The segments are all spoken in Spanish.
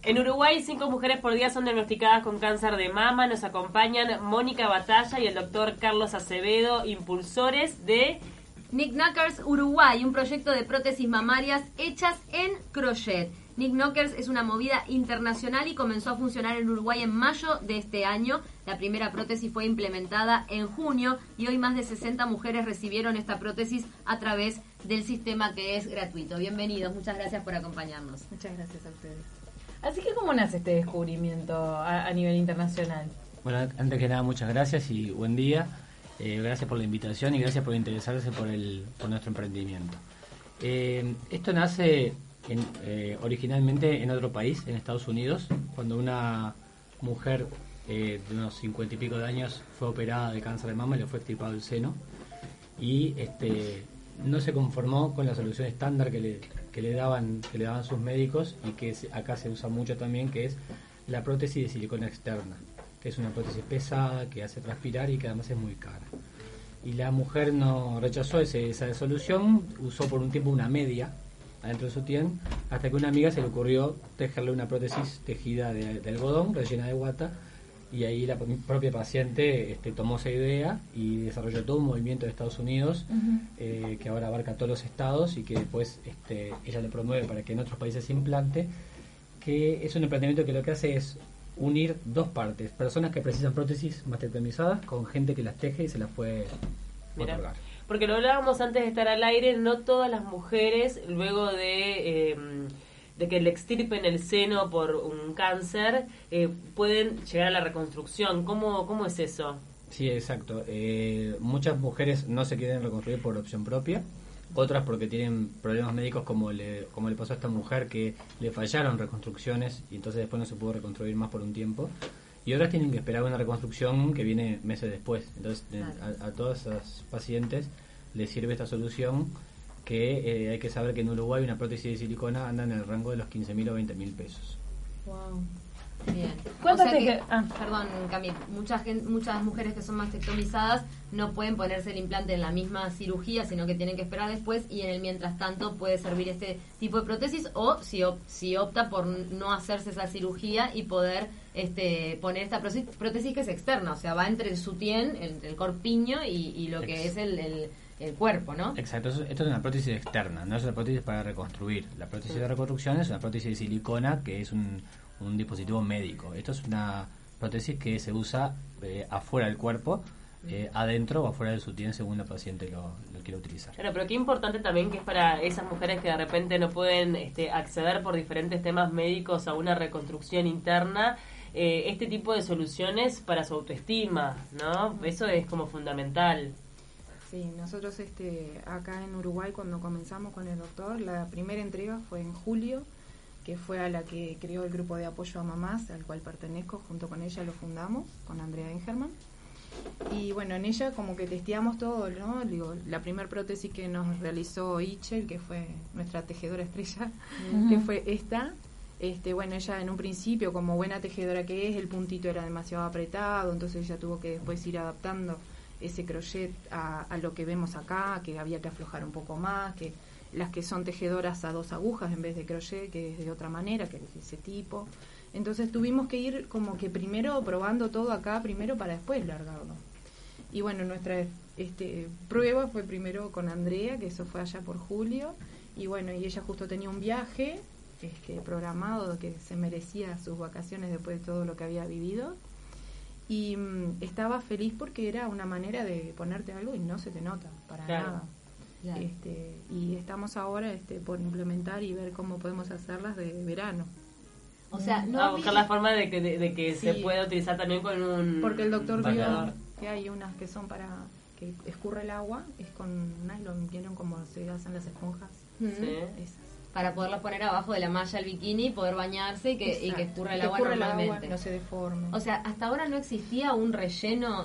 En Uruguay, 5 mujeres por día son diagnosticadas con cáncer de mama. Nos acompañan Mónica Batalla y el doctor Carlos Acevedo, impulsores de Nick Knockers Uruguay, un proyecto de prótesis mamarias hechas en crochet. Nick Knockers es una movida internacional y comenzó a funcionar en Uruguay en mayo de este año. La primera prótesis fue implementada en junio y hoy más de 60 mujeres recibieron esta prótesis a través del sistema, que es gratuito. Bienvenidos, muchas gracias por acompañarnos. Muchas gracias a ustedes. Así que, ¿cómo nace este descubrimiento a nivel internacional? Bueno, antes que nada, muchas gracias y buen día. Gracias por la invitación y gracias por interesarse por nuestro emprendimiento. Esto nace originalmente en otro país, en Estados Unidos, cuando una mujer de unos 50 y pico de años fue operada de cáncer de mama y le fue extirpado el seno y no se conformó con la solución estándar que le daban sus médicos y que acá se usa mucho también, que es la prótesis de silicona externa, que es una prótesis pesada, que hace transpirar y que además es muy cara. Y la mujer no rechazó esa solución, usó por un tiempo una media adentro de su sutién, hasta que una amiga se le ocurrió tejerle una prótesis tejida de algodón, rellena de guata, y ahí la propia paciente tomó esa idea y desarrolló todo un movimiento de Estados Unidos que ahora abarca todos los estados y que después ella lo promueve para que en otros países se implante, que es un emprendimiento que lo que hace es unir dos partes: personas que precisan prótesis mastectomizadas con gente que las teje y se las puede otorgar. Porque lo hablábamos antes de estar al aire, no todas las mujeres, luego de que le extirpen el seno por un cáncer, pueden llegar a la reconstrucción. ¿Cómo es eso? Sí, exacto. Muchas mujeres no se quieren reconstruir por opción propia, otras porque tienen problemas médicos, como le pasó a esta mujer, que le fallaron reconstrucciones y entonces después no se pudo reconstruir más por un tiempo, y otras tienen que esperar una reconstrucción que viene meses después. Entonces a todas esas pacientes les sirve esta solución, que hay que saber que en Uruguay una prótesis de silicona anda en el rango de los 15.000 o 20.000 pesos. Wow. Bien. Perdón, Cami, muchas mujeres que son mastectomizadas no pueden ponerse el implante en la misma cirugía, sino que tienen que esperar después, y en el mientras tanto puede servir este tipo de prótesis, o si opta por no hacerse esa cirugía y poder poner esta prótesis que es externa, o sea, va entre el sutién, el corpiño y lo que es el cuerpo, ¿no? Exacto, esto es una prótesis externa, no es una prótesis para reconstruir. La prótesis de reconstrucción es una prótesis de silicona, que es un dispositivo médico. Esto es una prótesis que se usa afuera del cuerpo, adentro o afuera del sutién, según la paciente lo quiera utilizar. Claro, pero qué importante también que es para esas mujeres que de repente no pueden acceder por diferentes temas médicos a una reconstrucción interna, este tipo de soluciones para su autoestima, ¿no? Eso es como fundamental. Sí, nosotros acá en Uruguay, cuando comenzamos con el doctor, la primera entrega fue en julio, que fue a la que creó el grupo de apoyo a mamás, al cual pertenezco. Junto con ella lo fundamos, con Andrea Engerman. Y bueno, en ella como que testeamos todo, ¿no? Digo, la primer prótesis que nos realizó Ichel, que fue nuestra tejedora estrella, que fue esta. Bueno, ella en un principio, como buena tejedora que es, el puntito era demasiado apretado, entonces ella tuvo que después ir adaptando ese crochet a lo que vemos acá, que había que aflojar un poco más, que las que son tejedoras a 2 agujas en vez de crochet, que es de otra manera, que es de ese tipo. Entonces tuvimos que ir como que primero probando todo acá, primero para después largarlo. Y bueno, nuestra prueba fue primero con Andrea, que eso fue allá por julio, y bueno, y ella justo tenía un viaje programado, que se merecía sus vacaciones después de todo lo que había vivido. Y estaba feliz porque era una manera de ponerte algo y no se te nota para nada. Claro. Y estamos ahora por implementar y ver cómo podemos hacerlas de verano. O sea, buscar la forma de que sí, se pueda utilizar también con un... Porque el doctor vio que hay unas que son para que escurre el agua, es con nylon, vieron como se hacen las esponjas. Sí. Esas. Para poderla poner abajo de la malla del bikini, poder bañarse y que escurra el agua normalmente. El agua, no se deforme. O sea, hasta ahora no existía un relleno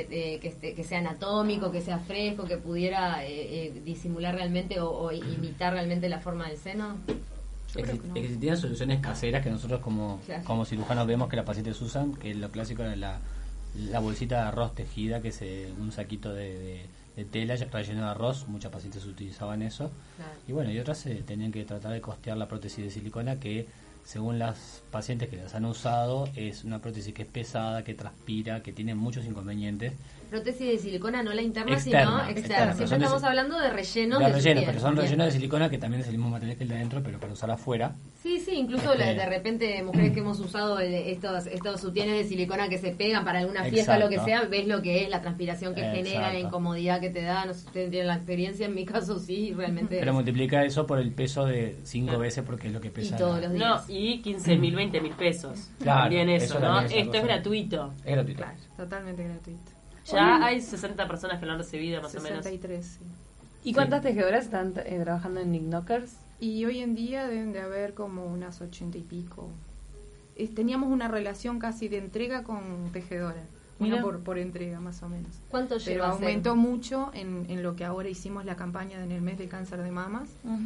que sea anatómico, que sea fresco, que pudiera disimular realmente o imitar realmente la forma del seno. Existían soluciones caseras que nosotros como cirujanos vemos que las pacientes usan, que lo clásico era la bolsita de arroz tejida, que es un saquito de tela relleno de arroz. Muchas pacientes utilizaban eso. Claro. Y bueno, y otras tenían que tratar de costear la prótesis de silicona, que según las pacientes que las han usado, es una prótesis que es pesada, que transpira, que tiene muchos inconvenientes. Prótesis de silicona, no la interna, Externa, sino externa. Siempre estamos hablando de rellenos de de relleno, piel. pero son rellenos de silicona que también es el mismo material que el de adentro, pero para usar afuera. Sí, incluso de repente mujeres que hemos usado estos sutienes de silicona que se pegan para alguna fiesta o lo que sea, ves lo que es la transpiración que genera, la incomodidad que te da. No sé si ustedes tienen la experiencia, en mi caso sí, realmente. Pero multiplica eso por el peso de 5 veces porque es lo que pesa. Y todos los días. No, y 15.000, 20.000 pesos. Claro, también eso, ¿no? También esto es gratuito. Es gratuito. Claro, totalmente gratuito. Ya hay 60 personas que lo han recibido, más o menos. 63, sí. ¿Y cuántas tejedoras están trabajando en Knickknockers? Y hoy en día deben de haber como unas 80 y pico. Teníamos una relación casi de entrega con tejedoras. Una por entrega, más o menos. ¿Cuánto lleva? Pero aumentó mucho en lo que ahora hicimos la campaña en el mes del cáncer de mamas.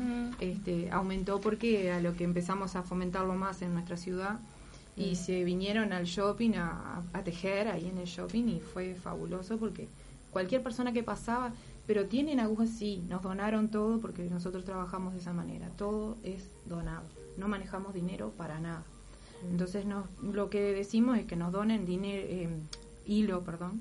Aumentó porque a lo que empezamos a fomentarlo más en nuestra ciudad y se vinieron al shopping a tejer ahí en el shopping y fue fabuloso porque cualquier persona que pasaba, pero tienen agujas, sí, nos donaron todo porque nosotros trabajamos de esa manera, todo es donado, no manejamos dinero para nada. Entonces lo que decimos es que nos donen dinero, hilo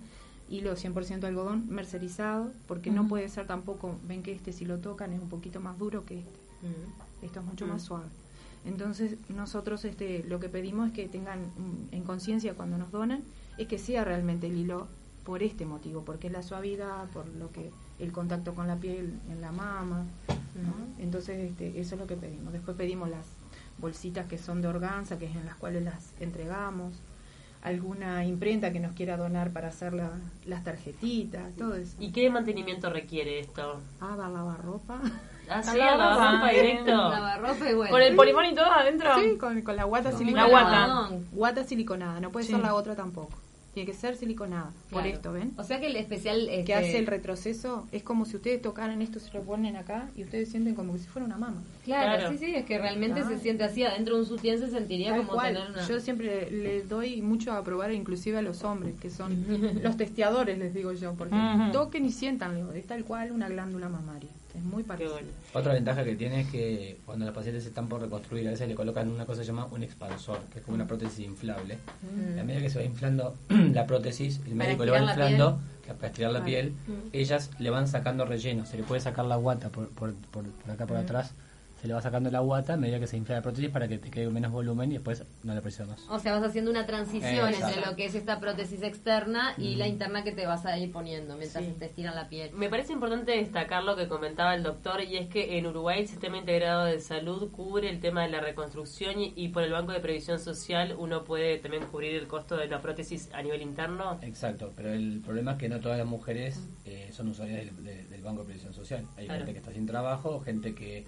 100% algodón mercerizado, porque no puede ser tampoco, ven que si lo tocan es un poquito más duro que esto es mucho más suave. Entonces nosotros lo que pedimos es que tengan en conciencia cuando nos donan, es que sea realmente el hilo por este motivo, porque es la suavidad, por lo que el contacto con la piel en la mama, ¿no? Entonces eso es lo que pedimos. Después pedimos las bolsitas que son de organza, que es en las cuales las entregamos, alguna imprenta que nos quiera donar para hacer las tarjetitas, todo eso. ¿Y qué mantenimiento requiere esto? Lavar ropa. Ah, sí, lavar ropa directo. Lavar ropa y bueno. ¿Con el polimón y todo adentro? Sí, con la guata siliconada. La guata. Guata siliconada, no puede ser la otra tampoco. Tiene que ser siliconada, por esto, ¿ven? O sea que el especial que hace el retroceso es como si ustedes tocaran esto, se lo ponen acá y ustedes sienten como si fuera una mama. Claro. Sí, es que realmente se siente así, adentro de un sutién se sentiría tal como cual. tener una... Yo siempre les doy mucho a probar, inclusive a los hombres, que son los testeadores, les digo yo, porque toquen y siéntanlo, es tal cual una glándula mamaria, es muy parecido. Bueno. Otra ventaja que tiene es que cuando los pacientes están por reconstruir, a veces le colocan una cosa que se llama un expansor, que es como una prótesis inflable. A medida que se va inflando la prótesis, el médico le va inflando para estirar la piel, ellas le van sacando relleno, se le puede sacar la guata por acá por atrás, se le va sacando la guata a medida que se infla la prótesis para que te quede menos volumen y después no le presionas. O sea, vas haciendo una transición entre lo que es esta prótesis externa y la interna que te vas a ir poniendo mientras te estiran la piel. Me parece importante destacar lo que comentaba el doctor, y es que en Uruguay el Sistema Integrado de Salud cubre el tema de la reconstrucción y por el Banco de Previsión Social uno puede también cubrir el costo de la prótesis a nivel interno. Exacto, pero el problema es que no todas las mujeres son usuarias del Banco de Previsión Social. Hay gente que está sin trabajo, gente que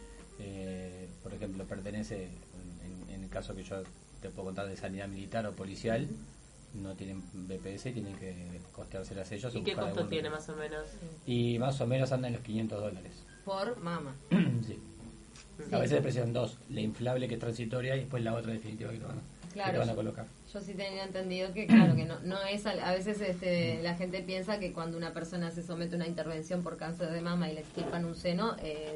por ejemplo pertenece, en el caso que yo te puedo contar de sanidad militar o policial, no tienen BPS, tienen que costeárselas ellos. ¿Y qué costo tiene más o menos? Y más o menos andan en los $500 por mama. Sí. A veces le presionan dos, la inflable que es transitoria y después la otra definitiva que te van a colocar. Yo sí tenía entendido que claro que no es a veces la gente piensa que cuando una persona se somete a una intervención por cáncer de mama y le extirpan un seno,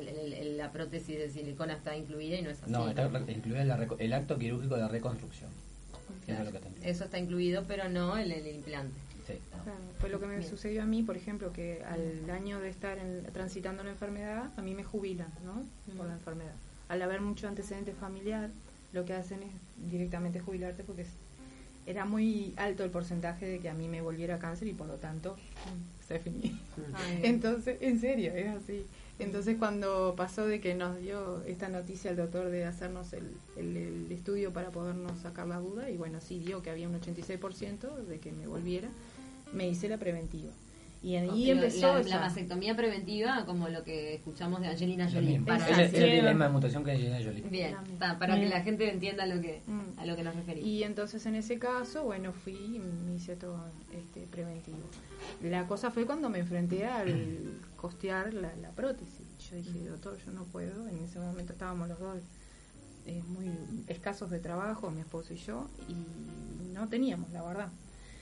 la prótesis de silicona está incluida y no es así. No, está incluida el acto quirúrgico de reconstrucción. Claro. Eso está incluido, pero no el implante. Sí. Claro, fue lo que me sucedió a mí, por ejemplo, que al año de estar transitando la enfermedad, a mí me jubilan, ¿no? Por la enfermedad. Al haber mucho antecedente familiar, lo que hacen es directamente jubilarte porque era muy alto el porcentaje de que a mí me volviera cáncer y por lo tanto se finí. Entonces, en serio, es así. Entonces cuando pasó de que nos dio esta noticia el doctor de hacernos el estudio para podernos sacar la duda, y bueno, sí dio que había un 86% de que me volviera, me hice la preventiva. Y ahí empezó la mastectomía preventiva, como lo que escuchamos de Angelina Jolie. Es la misma mutación que Angelina Jolie. Bien, para que la gente entienda a lo que nos referimos. Y entonces en ese caso, bueno, fui y me hice todo preventivo. La cosa fue cuando me enfrenté al costear la prótesis. Yo dije, doctor, yo no puedo. En ese momento estábamos los dos muy escasos de trabajo, mi esposo y yo, y no teníamos, la verdad.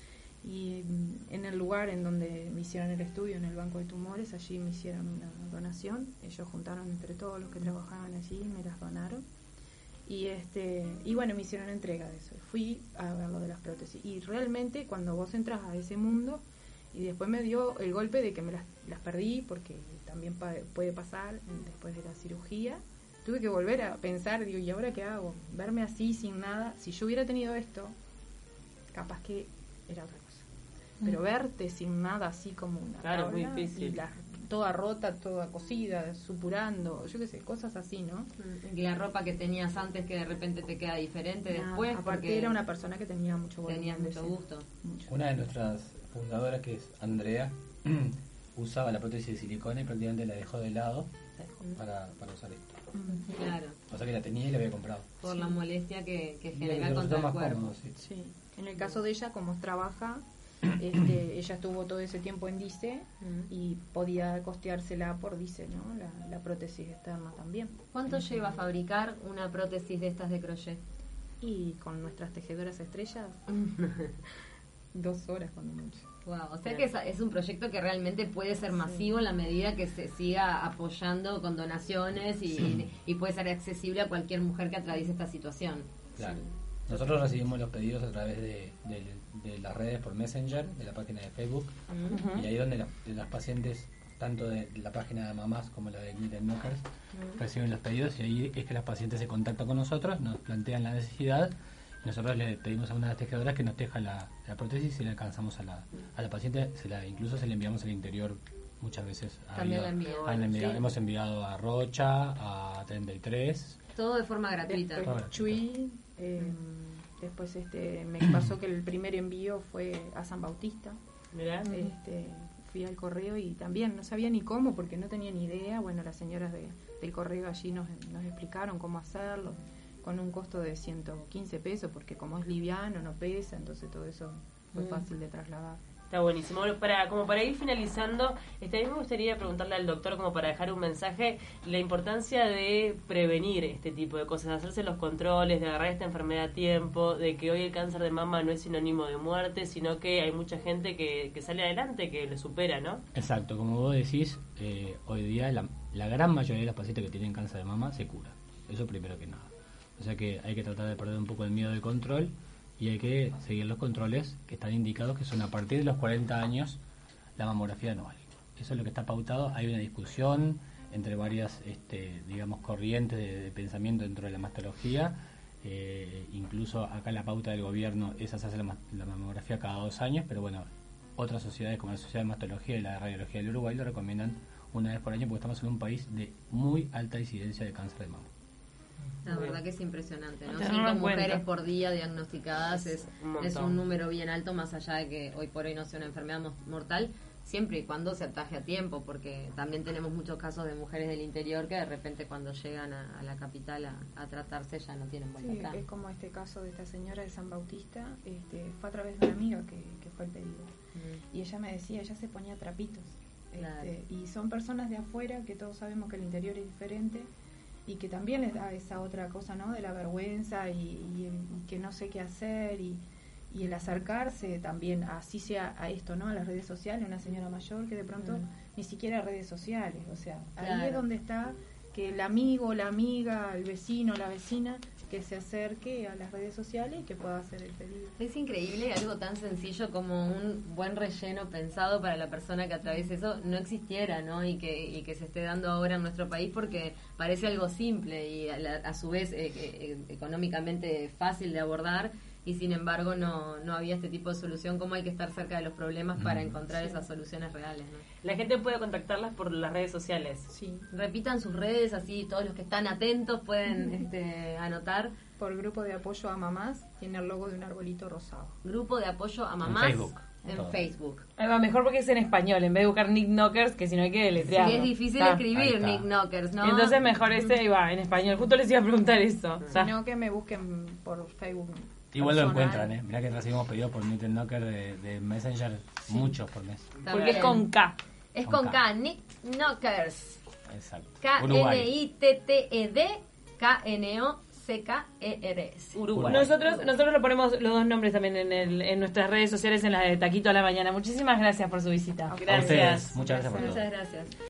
Y en el lugar en donde me hicieron el estudio, en el banco de tumores, allí me hicieron una donación. Ellos juntaron entre todos los que trabajaban allí, me las donaron. Y bueno, me hicieron entrega de eso. Fui a ver lo de las prótesis. Y realmente cuando vos entras a ese mundo, y después me dio el golpe de que me las perdí, porque también puede pasar después de la cirugía. Tuve que volver a pensar, digo, ¿y ahora qué hago? Verme así, sin nada. Si yo hubiera tenido esto, capaz que era otra cosa. Pero verte sin nada, así como una tabla, muy y difícil. toda rota, toda cosida, supurando, yo qué sé, cosas así, ¿no? Y la ropa que tenías antes que de repente te queda diferente después. Aparte porque era una persona que tenía mucho volumen. Tenía mucho gusto. Mucho. Una de nuestras fundadoras, que es Andrea, usaba la prótesis de silicona y prácticamente la dejó de lado para usar esto. Claro. O sea que la tenía y la había comprado. Por la molestia que Y genera le contra el resultó más cuerpo. cómodo, sí. Sí. En el caso de ella, como trabaja, ella estuvo todo ese tiempo en DICE y podía costeársela por DICE, ¿no? La prótesis externa también. ¿Cuánto lleva a fabricar una prótesis de estas de crochet? Y con nuestras tejedoras estrellas, 2 horas cuando mucho. Wow, o sea que es un proyecto que realmente puede ser masivo en la medida que se siga apoyando con donaciones y puede ser accesible a cualquier mujer que atraviese esta situación. Claro. Nosotros recibimos los pedidos a través de las redes por Messenger, de la página de Facebook, y ahí donde las pacientes, tanto de la página de mamás como la de Knit Knockers, reciben los pedidos, y ahí es que las pacientes se contactan con nosotros, nos plantean la necesidad, y nosotros le pedimos a una de las tejedoras que nos teja la prótesis y le alcanzamos a la paciente, incluso se le enviamos al interior muchas veces. También la envió. Hemos enviado a Rocha, a 33. Todo de forma gratuita. Después Chuy, después me pasó que el primer envío fue a San Bautista. Mirá. Fui al correo y también no sabía ni cómo, porque no tenía ni idea. Bueno, las señoras del correo allí nos explicaron cómo hacerlo, con un costo de 115 pesos, porque como es liviano, no pesa, entonces todo eso fue fácil de trasladar. Está buenísimo. Bueno, como para ir finalizando, a mí me gustaría preguntarle al doctor, como para dejar un mensaje, la importancia de prevenir este tipo de cosas, de hacerse los controles, de agarrar esta enfermedad a tiempo, de que hoy el cáncer de mama no es sinónimo de muerte, sino que hay mucha gente que sale adelante, que lo supera, ¿no? Exacto, como vos decís, hoy día la gran mayoría de los pacientes que tienen cáncer de mama se curan. Eso primero que nada. O sea que hay que tratar de perder un poco el miedo del control y hay que seguir los controles que están indicados, que son a partir de los 40 años la mamografía anual. Eso es lo que está pautado. Hay una discusión entre varias corrientes de pensamiento dentro de la mastología. Incluso acá la pauta del gobierno es hacerse la mamografía cada 2 años, pero bueno, otras sociedades como la Sociedad de Mastología y la de Radiología del Uruguay lo recomiendan una vez por año, porque estamos en un país de muy alta incidencia de cáncer de mama. La verdad que es impresionante, ¿no? Tenerlo 5 en cuenta. mujeres por día diagnosticadas es montón. un número bien alto, más allá de que hoy por hoy no sea una enfermedad mortal, siempre y cuando se ataje a tiempo, porque también tenemos muchos casos de mujeres del interior que de repente cuando llegan a la capital a tratarse ya no tienen vuelta Sí, atrás. es como este caso de esta señora de San Bautista, fue a través de una amiga que fue el pedido. Y ella me decía, ella se ponía trapitos. Claro. Y son personas de afuera que todos sabemos que el interior es diferente y que también les da esa otra cosa, ¿no? De la vergüenza y que no sé qué hacer y el acercarse también, así sea a esto, ¿no? A las redes sociales, una señora mayor que de pronto ni siquiera redes sociales, o sea, Claro. ahí es donde está que el amigo, la amiga, el vecino, la vecina, que se acerque a las redes sociales y que pueda hacer el pedido. Es increíble, algo tan sencillo como un buen relleno pensado para la persona que atraviesa eso no existiera, ¿no? Y que se esté dando ahora en nuestro país, porque parece algo simple y a su vez económicamente fácil de abordar, y sin embargo no había este tipo de solución. Cómo hay que estar cerca de los problemas para encontrar esas soluciones reales, ¿no? La gente puede contactarlas por las redes sociales. Sí, Repitan sus redes, así todos los que están atentos pueden anotar. por grupo de apoyo a mamás, tiene el logo de un arbolito rosado. Grupo de apoyo a mamás Facebook. en Todo. Facebook. Ahí va, mejor porque es en español, en vez de buscar Nick Knockers, que si no hay que deletrearlo. Sí, es difícil Está. escribir Ahí está. Nick Knockers, ¿no? Entonces mejor ahí va, en español. Justo les iba a preguntar eso. Está. Sino que me busquen por Facebook. Igual lo personal. encuentran, Mirá que recibimos pedidos por Knit Knocker de Messenger, muchos por mes. Está Porque es bien. con K. Es con con K. K, Nick Knockers. Exacto. Knitted Knockers. Uruguay. Nosotros lo ponemos los dos nombres también en nuestras redes sociales, en la de Taquito a la Mañana. Muchísimas gracias por su visita. A ustedes, muchas gracias por todo. Muchas gracias.